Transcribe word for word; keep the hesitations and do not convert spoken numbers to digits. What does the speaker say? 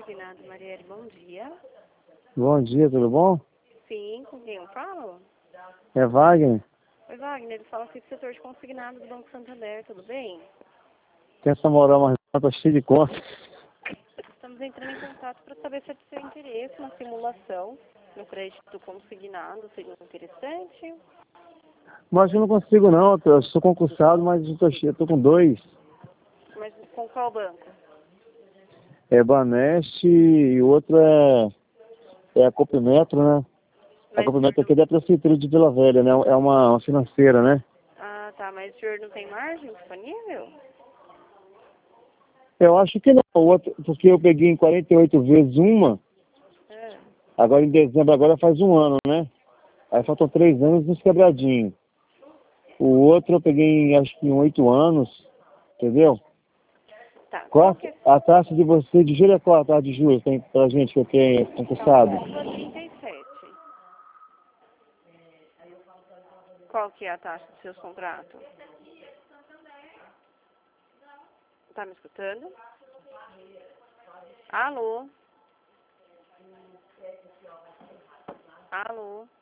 Consignado, Marielle, bom dia. Bom dia, tudo bom? Sim, com quem eu falo? É Wagner. Oi, Wagner, ele fala aqui do setor de consignado do Banco Santander, tudo bem? Tem essa moral, mas tá cheio de conta. Estamos entrando em contato para saber se é de seu interesse uma simulação no crédito consignado, seria interessante. Mas eu não consigo não, eu sou concursado, mas eu tô, cheio, eu tô com dois. Mas com qual banco? É Baneste e o outro é, é a Copimetro, né? A Mas o Copimetro senhor aqui é da Prefeitura de Vila Velha, né? É uma, uma financeira, né? não... Ah, tá, mas o senhor não tem margem disponível? Eu acho que não, o outro, porque eu peguei em quarenta e oito vezes uma, É. agora em dezembro, agora faz um ano, né? Aí faltam três anos nos quebradinhos. O outro eu peguei em, acho que em oito anos, entendeu? Tá, Qual qual que é a taxa de você de juros é qual a taxa de juros tem pra gente que eu tenho concursado? trinta e sete. Qual que é a taxa dos seus contratos? Tá me escutando? Alô? Alô?